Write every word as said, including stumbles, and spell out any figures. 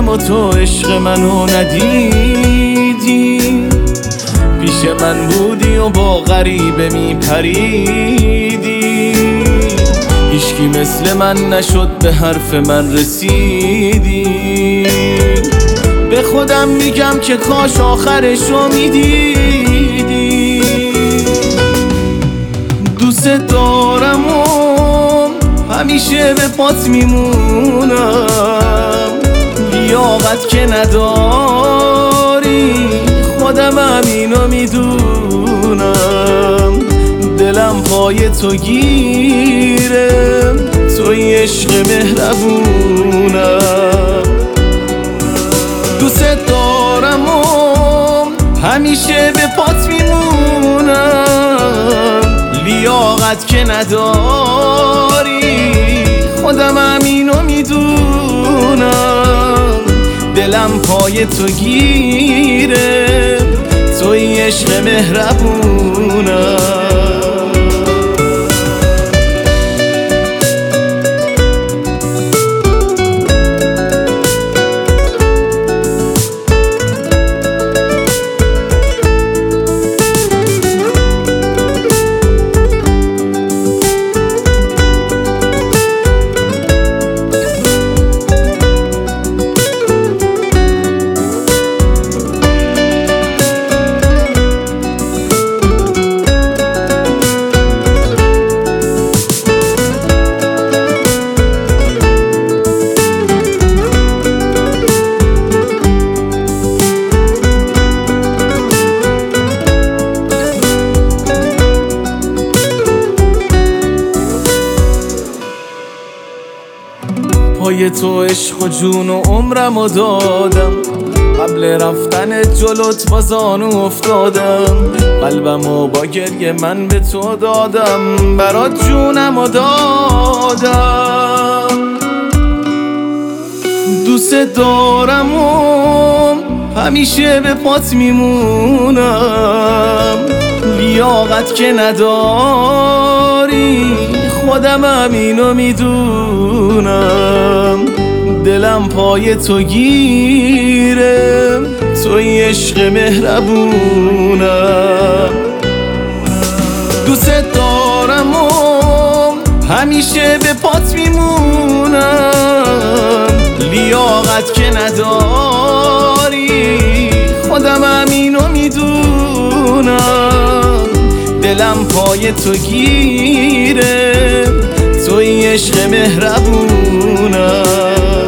اما تو عشق منو ندیدی. پیش من بودی و با غریبه میپریدی، هیچکی مثل من نشد به حرف من رسیدی. به خودم میگم که کاش آخرشو میدیدی. دوست دارم و همیشه به پات میمونم، لیاقت که نداری خودم همینو میدونم. دلم پای تو گیره، توی عشق مهربونم. دوست دارم و همیشه به پات میمونم، لیاقت که نداری خودم همینو میدونم. دلم پای تو گیره، توی عشق مهربونم. پای تو عشق و جون و عمرمو دادم، قبل رفتن جلوت با زانو افتادم. قلبمو با گریه من به تو دادم، برات جونمو دادم. دوست دارم و همیشه به پات میمونم، لیاقت که نداری خودم همینو میدونم. دلم پای تو گیره، توی عشق مهربونم. دوست دارم و همیشه به پات میمونم، لیاقت که نداری خودم همینو میدونم. دلم پای تو گیره، توی عشق مهربونم.